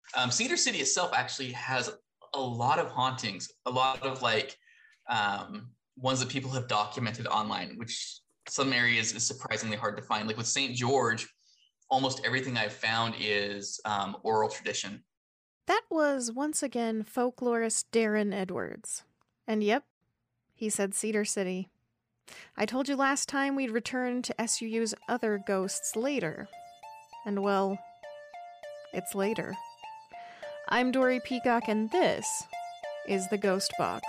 Cedar City itself actually has a lot of hauntings, a lot of ones that people have documented online, which some areas is surprisingly hard to find. Like with St. George, almost everything I've found is oral tradition. That was once again folklorist Darren Edwards. And yep, he said Cedar City. I told you last time we'd return to SUU's other ghosts later. And well, it's later. I'm Dory Peacock, and this is the Ghost Box.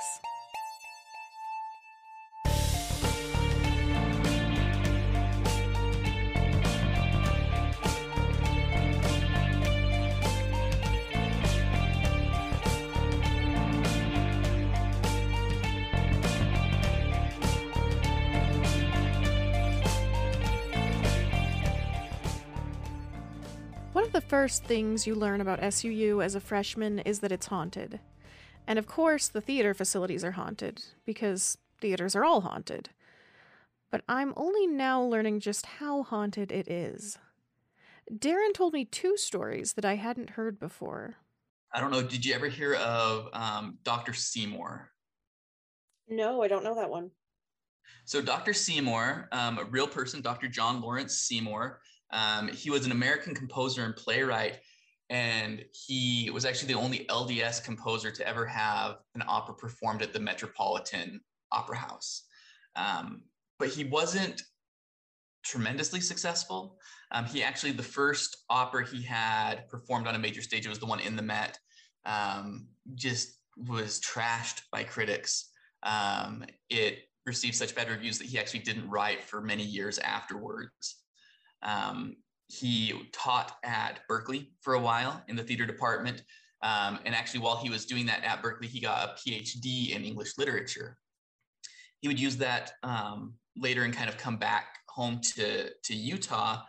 One of the first things you learn about SUU as a freshman is that it's haunted. And of course, the theater facilities are haunted, because theaters are all haunted. But I'm only now learning just how haunted it is. Darren told me two stories that I hadn't heard before. I don't know. Did you ever hear of Dr. Seymour? No, I don't know that one. So Dr. Seymour, a real person, Dr. John Lawrence Seymour, he was an American composer and playwright, and he was actually the only LDS composer to ever have an opera performed at the Metropolitan Opera House. But he wasn't tremendously successful. He actually, the first opera he had performed on a major stage, it was the one in the Met, just was trashed by critics. It received such bad reviews that he actually didn't write for many years afterwards. He taught at Berklee for a while in the theater department. And actually, while he was doing that at Berklee, he got a PhD in English literature. He would use that later and kind of come back home to Utah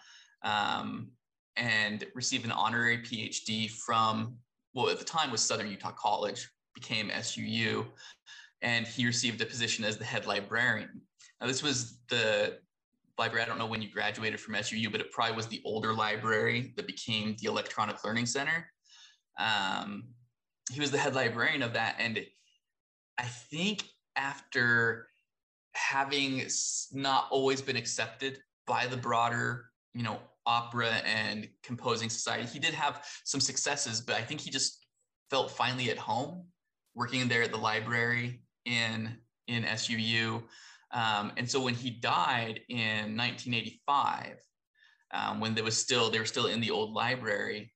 and receive an honorary PhD from, well, at the time was Southern Utah College, became SUU, and he received a position as the head librarian. Now, this was the library, I don't know when you graduated from SUU, but it probably was the older library that became the Electronic Learning Center. He was the head librarian of that, and I think after having not always been accepted by the broader, opera and composing society, he did have some successes, but I think he just felt finally at home working there at the library in SUU. And so when he died in 1985, when they were still in the old library,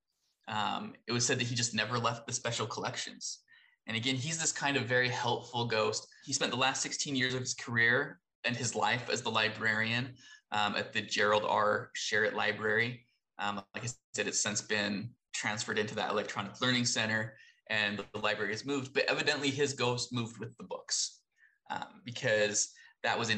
it was said that he just never left the special collections. And again, he's this kind of very helpful ghost. He spent the last 16 years of his career and his life as the librarian at the Gerald R. Sherritt Library. Like I said, it's since been transferred into that Electronic Learning Center, and the library has moved, but evidently his ghost moved with the books because that was in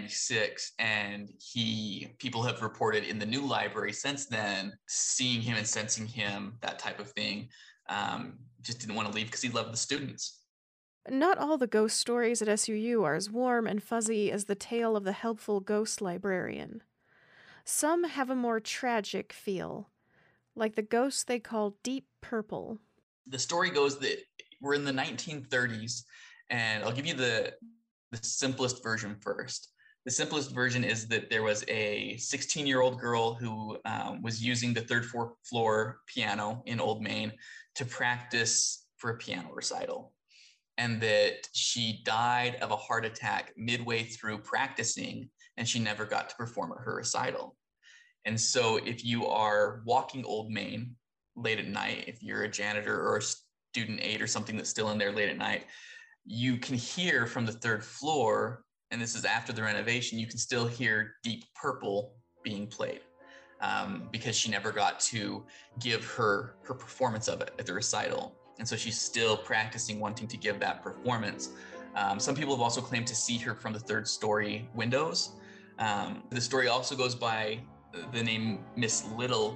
1996, and people have reported in the new library since then, seeing him and sensing him, that type of thing. Just didn't want to leave because he loved the students. Not all the ghost stories at SUU are as warm and fuzzy as the tale of the helpful ghost librarian. Some have a more tragic feel, like the ghost they call Deep Purple. The story goes that we're in the 1930s, and I'll give you the simplest version first. The simplest version is that there was a 16-year-old girl who was using the third floor piano in Old Main to practice for a piano recital, and that she died of a heart attack midway through practicing, and she never got to perform at her recital. And so if you are walking Old Main late at night, if you're a janitor or a student aide or something that's still in there late at night, you can hear from the third floor, and this is after the renovation, you can still hear Deep Purple being played because she never got to give her performance of it at the recital. And so she's still practicing, wanting to give that performance. Some people have also claimed to see her from the third story windows. The story also goes by the name Miss Little.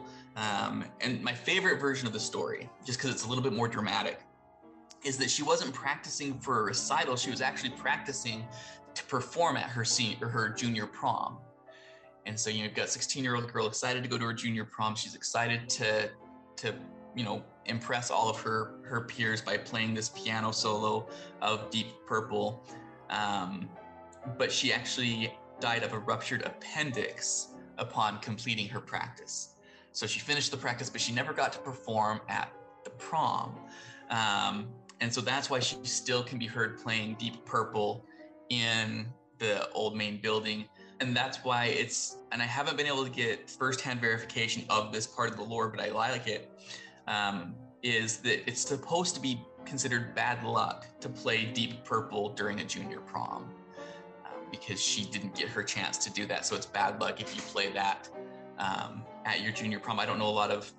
And my favorite version of the story, just because it's a little bit more dramatic, is that she wasn't practicing for a recital. She was actually practicing to perform at her junior prom. And so, you've got a 16-year-old girl excited to go to her junior prom. She's excited to impress all of her peers by playing this piano solo of Deep Purple. But she actually died of a ruptured appendix upon completing her practice. So she finished the practice, but she never got to perform at the prom. And so that's why she still can be heard playing Deep Purple in the Old Main building. And that's why and I haven't been able to get firsthand verification of this part of the lore, but I like it, is that it's supposed to be considered bad luck to play Deep Purple during a junior prom, because she didn't get her chance to do that. So it's bad luck if you play that at your junior prom. I don't know a lot of,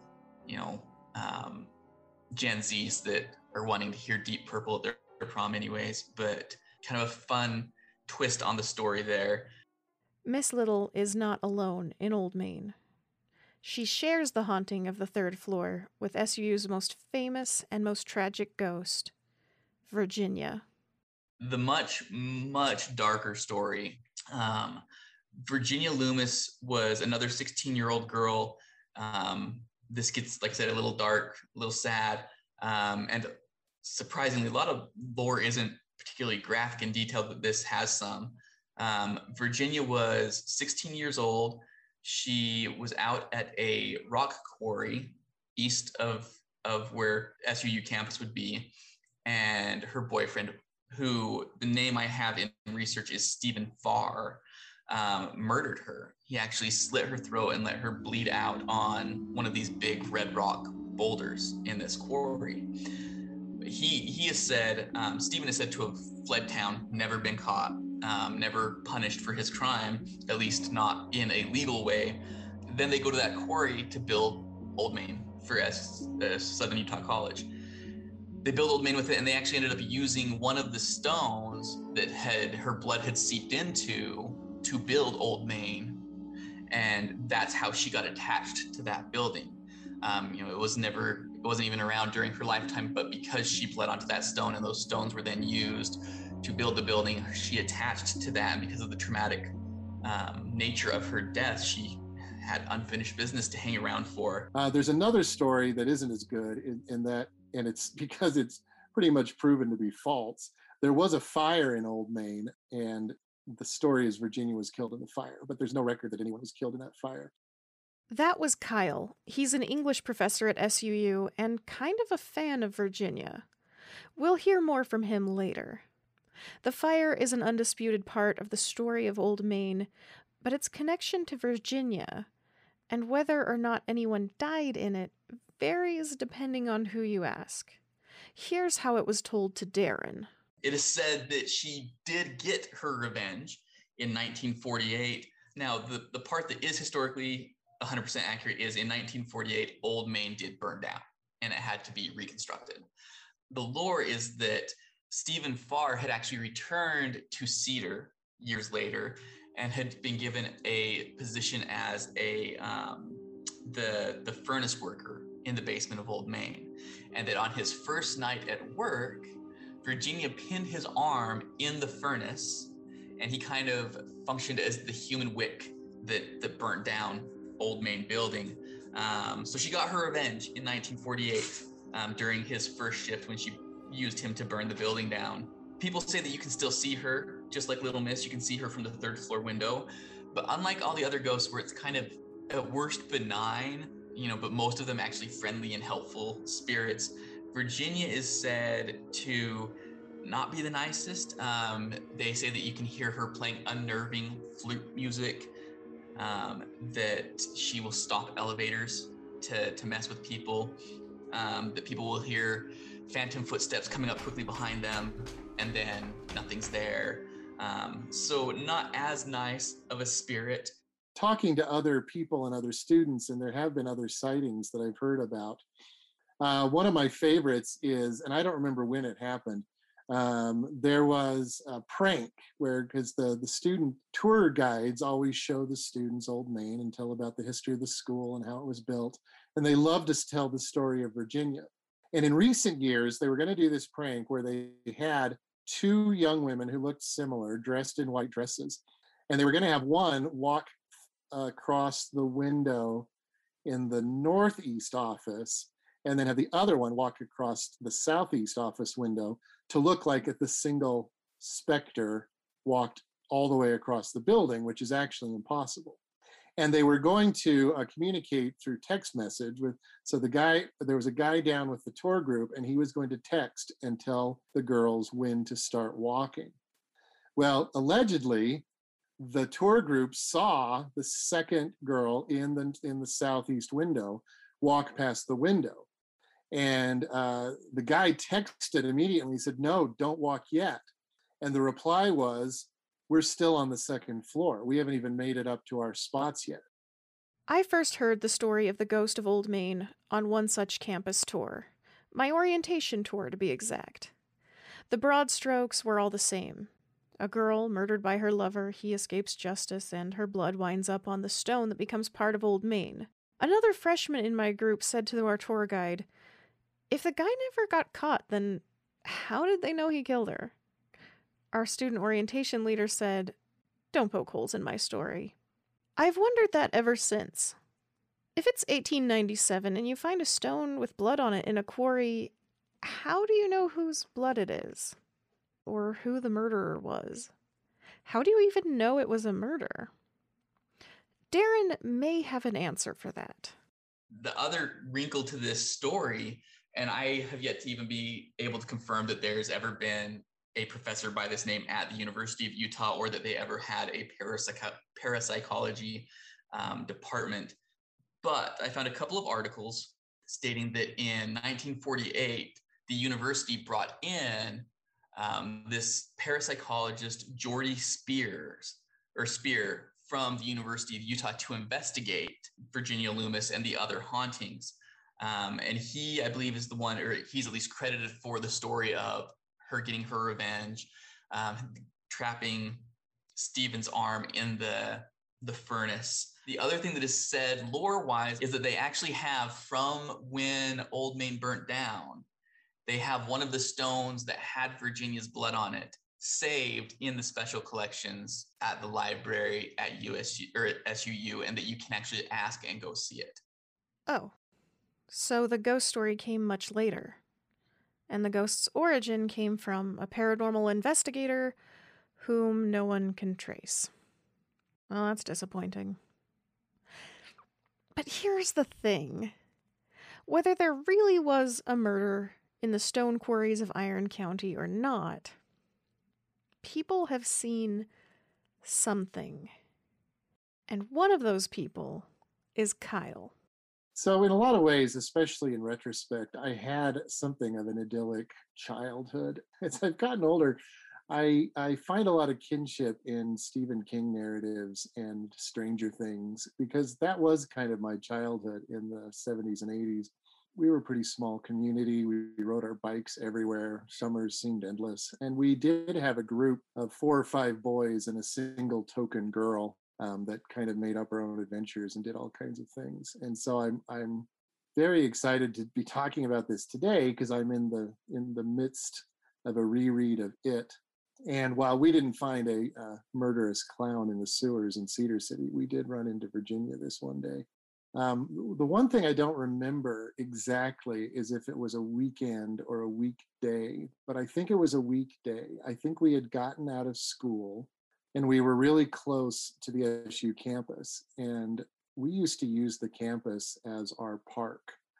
Gen Zs that are wanting to hear Deep Purple at their prom anyways, but kind of a fun twist on the story there. Miss Little is not alone in Old Main. She shares the haunting of the third floor with SUU's most famous and most tragic ghost, Virginia. The much, much darker story. Virginia Loomis was another 16-year-old girl. This gets, like I said, a little dark, a little sad. And surprisingly, a lot of lore isn't particularly graphic and detailed, but this has some. Virginia was 16 years old. She was out at a rock quarry east of where SUU campus would be. And her boyfriend, who the name I have in research is Stephen Farr, murdered her. He actually slit her throat and let her bleed out on one of these big red rock boulders in this quarry. He has said, Stephen is said to have fled town, never been caught, never punished for his crime, at least not in a legal way. Then they go to that quarry to build Old Main for Southern Utah College. They built Old Main with it, and they actually ended up using one of the stones that her blood had seeped into to build Old Main, and that's how she got attached to that building. It wasn't even around during her lifetime, but because she bled onto that stone and those stones were then used to build the building, she attached to that, and because of the traumatic nature of her death, she had unfinished business to hang around for. There's another story that isn't as good in that, and it's because it's pretty much proven to be false. There was a fire in Old Main, and the story is Virginia was killed in the fire, but there's no record that anyone was killed in that fire. That was Kyle. He's an English professor at SUU and kind of a fan of Virginia. We'll hear more from him later. The fire is an undisputed part of the story of Old Main, but its connection to Virginia, and whether or not anyone died in it, varies depending on who you ask. Here's how it was told to Darren. It is said that she did get her revenge in 1948. Now, the part that is historically 100% accurate is in 1948, Old Main did burn down, and it had to be reconstructed. The lore is that Stephen Farr had actually returned to Cedar years later and had been given a position as the furnace worker in the basement of Old Main, and that on his first night at work, Virginia pinned his arm in the furnace, and he kind of functioned as the human wick that burnt down Old Main building. So she got her revenge in 1948 during his first shift when she used him to burn the building down. People say that you can still see her, just like Little Miss, you can see her from the third floor window. But unlike all the other ghosts where it's kind of at worst benign, but most of them actually friendly and helpful spirits, Virginia is said to not be the nicest. They say that you can hear her playing unnerving flute music, that she will stop elevators to mess with people, that people will hear phantom footsteps coming up quickly behind them, and then nothing's there. So not as nice of a spirit. Talking to other people and other students, and there have been other sightings that I've heard about. One of my favorites is, and I don't remember when it happened, there was a prank because the student tour guides always show the students Old Main and tell about the history of the school and how it was built. And they love to tell the story of Virginia. And in recent years, they were going to do this prank where they had two young women who looked similar, dressed in white dresses. And they were going to have one walk across the window in the northeast office and then have the other one walk across the southeast office window to look like the single specter walked all the way across the building, which is actually impossible. And they were going to communicate through text message with, so there was a guy down with the tour group, and he was going to text and tell the girls when to start walking. Well, allegedly, the tour group saw the second girl in the southeast window walk past the window. And the guy texted immediately. He said, "No, don't walk yet." And the reply was, "We're still on the second floor. We haven't even made it up to our spots yet." I first heard the story of the ghost of Old Main on one such campus tour. My orientation tour, to be exact. The broad strokes were all the same. A girl murdered by her lover, he escapes justice, and her blood winds up on the stone that becomes part of Old Main. Another freshman in my group said to our tour guide, "If the guy never got caught, then how did they know he killed her?" Our student orientation leader said, "Don't poke holes in my story." I've wondered that ever since. If it's 1897 and you find a stone with blood on it in a quarry, how do you know whose blood it is? Or who the murderer was? How do you even know it was a murder? Darren may have an answer for that. The other wrinkle to this story, and I have yet to even be able to confirm that there's ever been a professor by this name at the University of Utah, or that they ever had a parapsychology department. But I found a couple of articles stating that in 1948, the university brought in this parapsychologist, Jordy Spear from the University of Utah to investigate Virginia Loomis and the other hauntings. And he, I believe, is the one, or he's at least credited for the story of her getting her revenge, trapping Stephen's arm in the furnace. The other thing that is said lore-wise is that they actually have, from when Old Main burnt down, they have one of the stones that had Virginia's blood on it saved in the special collections at the library at USU or at SUU, and that you can actually ask and go see it. Oh, so the ghost story came much later. And the ghost's origin came from a paranormal investigator whom no one can trace. Well, that's disappointing. But here's the thing. Whether there really was a murder in the stone quarries of Iron County or not, people have seen something. And one of those people is Kyle. So in a lot of ways, especially in retrospect, I had something of an idyllic childhood. As I've gotten older, I find a lot of kinship in Stephen King narratives and Stranger Things, because that was kind of my childhood in the 70s and 80s. We were a pretty small community. We rode our bikes everywhere. Summers seemed endless. And we did have a group of 4 or 5 boys and a single token girl that kind of made up our own adventures and did all kinds of things. And so I'm very excited to be talking about this today, because I'm in the midst of a reread of It. And while we didn't find a murderous clown in the sewers in Cedar City, we did run into Virginia this one day. The one thing I don't remember exactly is if it was a weekend or a weekday, but I think it was a weekday. I think we had gotten out of school and we were really close to the SU campus. And we used to use the campus as our park.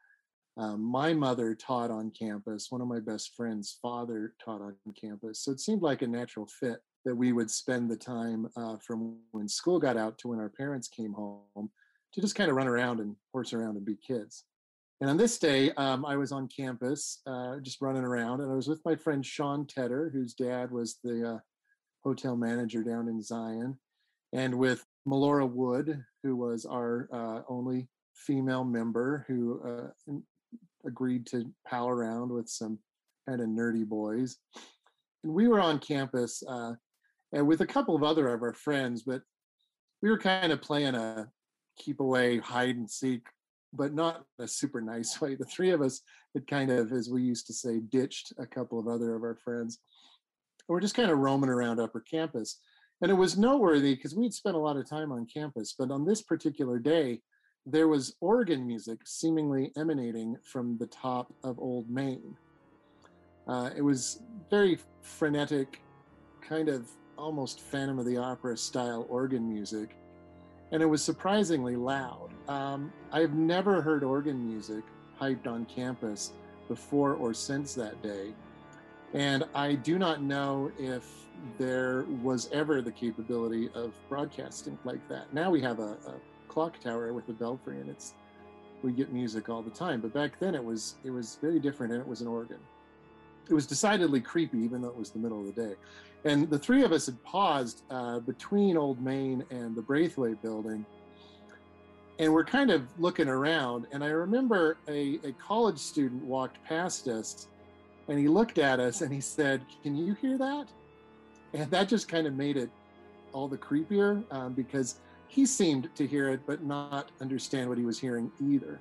My mother taught on campus. One of my best friend's father taught on campus. So it seemed like a natural fit that we would spend the time from when school got out to when our parents came home to just kind of run around and horse around and be kids. And on this day, I was on campus, just running around, and I was with my friend Sean Tedder, whose dad was the hotel manager down in Zion, and with Melora Wood, who was our only female member, who agreed to pal around with some kind of nerdy boys. And we were on campus and with a couple of other of our friends, but we were kind of playing a keep away, hide and seek, but not a super nice way. The 3 of us had kind of, as we used to say, ditched a couple of other of our friends. We're just kind of roaming around upper campus. And it was noteworthy because we'd spent a lot of time on campus, but on this particular day, there was organ music seemingly emanating from the top of Old Main. It was very frenetic, kind of almost Phantom of the Opera style organ music, and it was surprisingly loud. I've never heard organ music piped on campus before or since that day, and I do not know if there was ever the capability of broadcasting like that. Now we have a clock tower with a belfry, and we get music all the time. But back then it was very different, and it was an organ. It was decidedly creepy, even though it was the middle of the day. And the three of us had paused between Old Main and the Braithwaite building, and we're kind of looking around. And I remember a college student walked past us, and he looked at us and he said, "Can you hear that?" And that just kind of made it all the creepier because he seemed to hear it, but not understand what he was hearing either.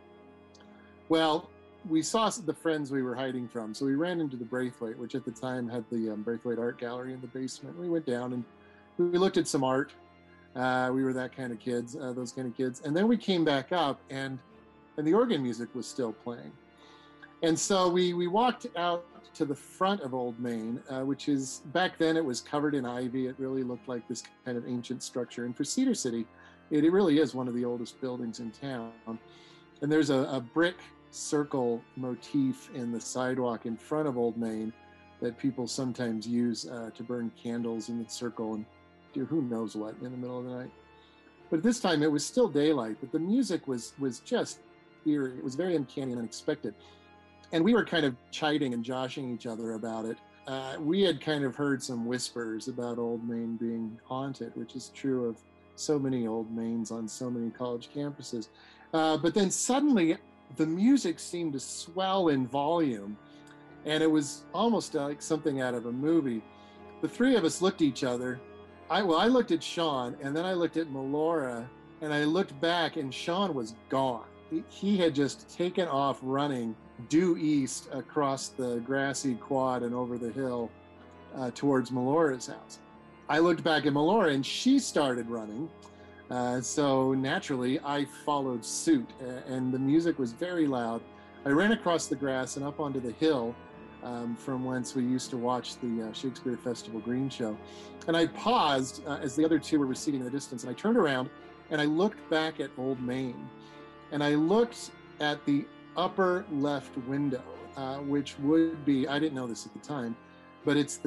Well, we saw the friends we were hiding from, so we ran into the Braithwaite, which at the time had the Braithwaite Art Gallery in the basement. We went down and we looked at some art. We were that kind of kids, those kind of kids. And then we came back up, and the organ music was still playing. And so we walked out to the front of Old Main, which is, back then it was covered in ivy. It really looked like this kind of ancient structure. And for Cedar City, it really is one of the oldest buildings in town. And there's a brick circle motif in the sidewalk in front of Old Main that people sometimes use to burn candles in the circle and do who knows what in the middle of the night. But this time it was still daylight, but the music was just eerie. It was very uncanny and unexpected. And we were kind of chiding and joshing each other about it. We had kind of heard some whispers about Old Main being haunted, which is true of so many Old Mains on so many college campuses. But then suddenly the music seemed to swell in volume, and it was almost like something out of a movie. The three of us looked at each other. I looked at Sean, and then I looked at Melora, and I looked back, and Sean was gone. He had just taken off running due east across the grassy quad and over the hill towards Melora's house. I looked back at Melora, and she started running. So naturally, I followed suit, and the music was very loud. I ran across the grass and up onto the hill from whence we used to watch the Shakespeare Festival Green Show. And I paused as the other two were receding in the distance, and I turned around and I looked back at Old Main. And I looked at the upper left window, which would be, I didn't know this at the time, but it's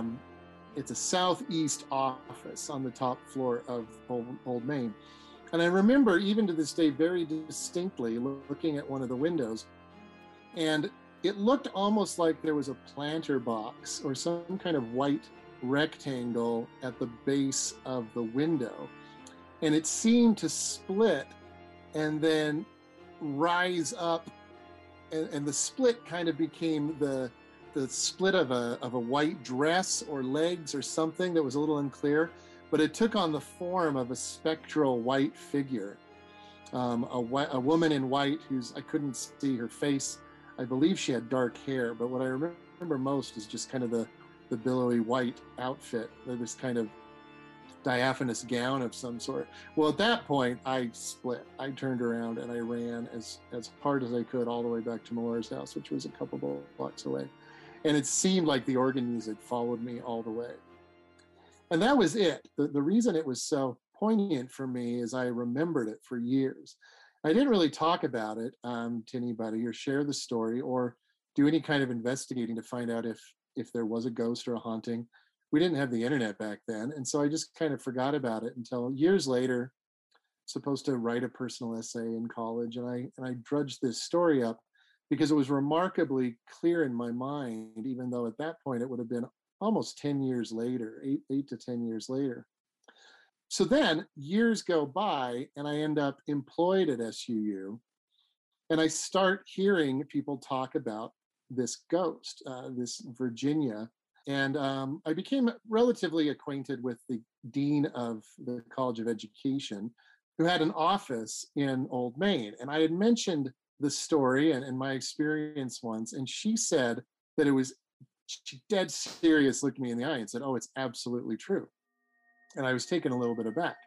a southeast office on the top floor of Old Main. And I remember, even to this day, very distinctly looking at one of the windows, and it looked almost like there was a planter box or some kind of white rectangle at the base of the window. And it seemed to split and then rise up, and the split kind of became the split of a white dress or legs or something that was a little unclear, but it took on the form of a spectral white figure, a woman in white I couldn't see her face. I believe she had dark hair, but what I remember most is just kind of the billowy white outfit, this kind of diaphanous gown of some sort. Well, at that point, I split. I turned around and I ran as hard as I could all the way back to Melora's house, which was a couple blocks away. And it seemed like the organ music followed me all the way. And that was it. The reason it was so poignant for me is I remembered it for years. I didn't really talk about it to anybody or share the story or do any kind of investigating to find out if there was a ghost or a haunting. We didn't have the internet back then. And so I just kind of forgot about it until years later, supposed to write a personal essay in college. And I drudged this story up because it was remarkably clear in my mind, even though at that point it would have been almost 10 years later, eight to 10 years later. So then years go by and I end up employed at SUU, and I start hearing people talk about this ghost, this Virginia. And I became relatively acquainted with the dean of the College of Education, who had an office in Old Main. And I had mentioned the story and my experience once, and she said that she dead serious looked me in the eye and said, "Oh, it's absolutely true." And I was taken a little bit aback.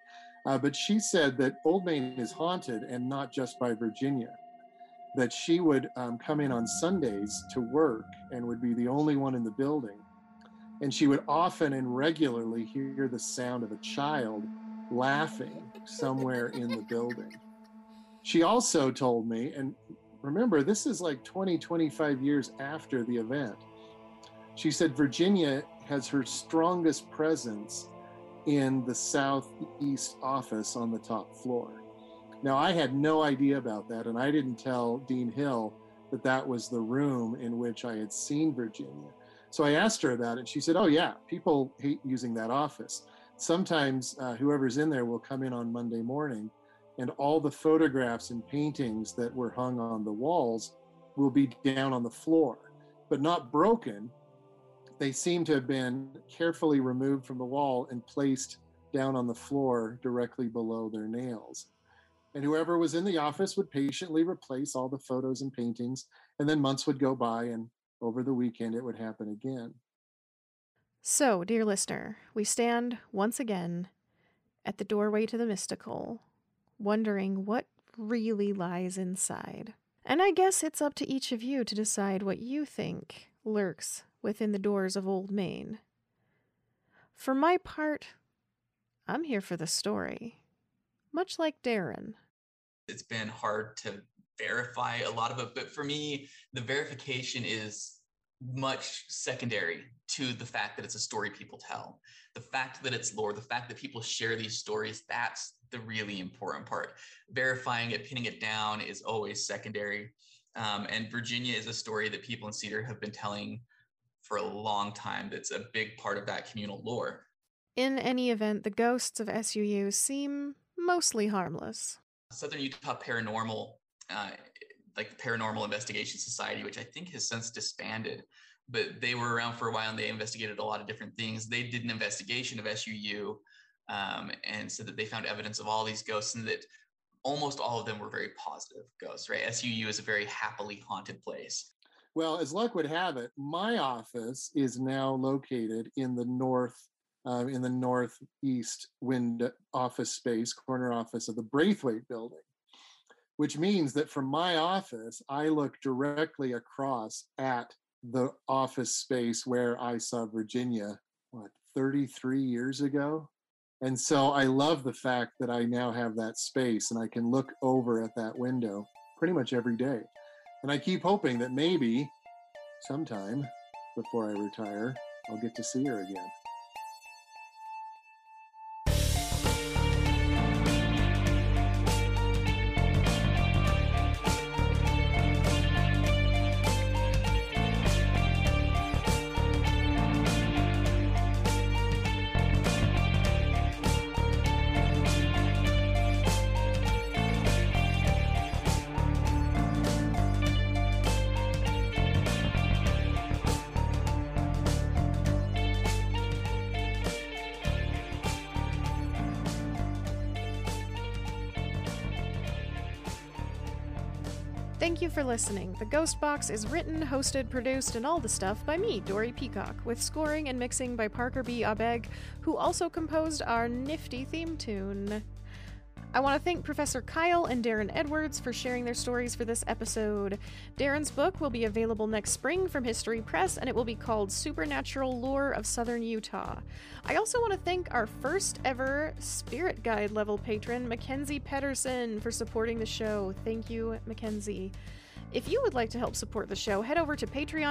But she said that Old Main is haunted, and not just by Virginia. That she would come in on Sundays to work and would be the only one in the building. And she would often and regularly hear the sound of a child laughing somewhere in the building. She also told me, and remember, this is like 20, 25 years after the event. She said Virginia has her strongest presence in the southeast office on the top floor. Now, I had no idea about that, and I didn't tell Dean Hill that that was the room in which I had seen Virginia. So I asked her about it. She said, oh yeah, people hate using that office. Sometimes whoever's in there will come in on Monday morning, and all the photographs and paintings that were hung on the walls will be down on the floor, but not broken. They seem to have been carefully removed from the wall and placed down on the floor directly below their nails. And whoever was in the office would patiently replace all the photos and paintings, and then months would go by, and over the weekend it would happen again. So, dear listener, we stand once again at the doorway to the mystical, wondering what really lies inside. And I guess it's up to each of you to decide what you think lurks within the doors of Old Main. For my part, I'm here for the story, much like Darren. It's been hard to verify a lot of it, but for me, the verification is much secondary to the fact that it's a story people tell. The fact that it's lore, the fact that people share these stories, that's the really important part. Verifying it, pinning it down is always secondary. And Virginia is a story that people in Cedar have been telling for a long time. That's a big part of that communal lore. In any event, the ghosts of SUU seem mostly harmless. Southern Utah Paranormal, like the Paranormal Investigation Society, which I think has since disbanded, but they were around for a while and they investigated a lot of different things. They did an investigation of SUU and said that they found evidence of all these ghosts and that almost all of them were very positive ghosts, right? SUU is a very happily haunted place. Well, as luck would have it, my office is now located in the northeast wind office space, corner office of the Braithwaite building, which means that from my office, I look directly across at the office space where I saw Virginia, 33 years ago? And so I love the fact that I now have that space and I can look over at that window pretty much every day. And I keep hoping that maybe sometime before I retire, I'll get to see her again. Thank you for listening. The Ghost Box is written, hosted, produced, and all the stuff by me, Dory Peacock, with scoring and mixing by Parker B. Abeg, who also composed our nifty theme tune. I want to thank Professor Kyle and Darren Edwards for sharing their stories for this episode. Darren's book will be available next spring from History Press, and it will be called Supernatural Lore of Southern Utah. I also want to thank our first ever Spirit Guide level patron, Mackenzie Pedersen, for supporting the show. Thank you, Mackenzie. If you would like to help support the show, head over to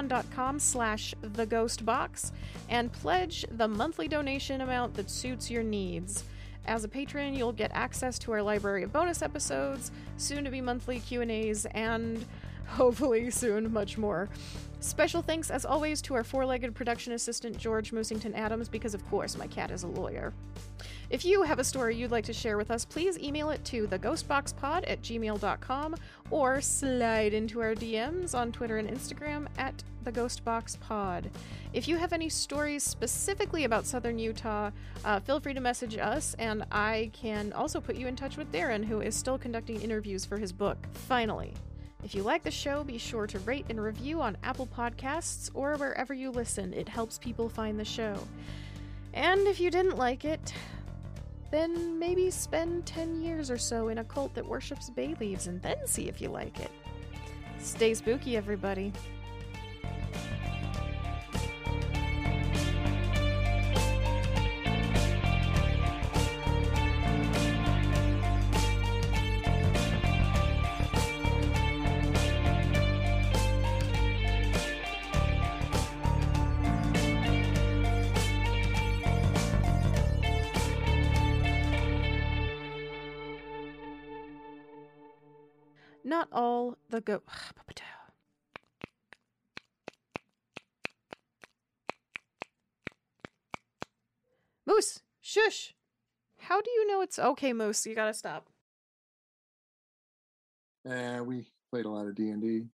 patreon.com/theghostbox and pledge the monthly donation amount that suits your needs. As a patron, you'll get access to our library of bonus episodes, soon-to-be monthly Q&As, and hopefully soon much more. Special thanks, as always, to our four-legged production assistant, George Moosington Adams, because, of course, my cat is a lawyer. If you have a story you'd like to share with us, please email it to theghostboxpod@gmail.com or slide into our DMs on Twitter and Instagram @theghostboxpod. If you have any stories specifically about Southern Utah, feel free to message us, and I can also put you in touch with Darren, who is still conducting interviews for his book. Finally, if you like the show, be sure to rate and review on Apple Podcasts or wherever you listen. It helps people find the show. And if you didn't like it, Then maybe spend 10 years or so in a cult that worships bay leaves and then see if you like it. Stay spooky, everybody. Not all the Moose, shush! How do you know it's okay, Moose? You gotta stop. We played a lot of D&D.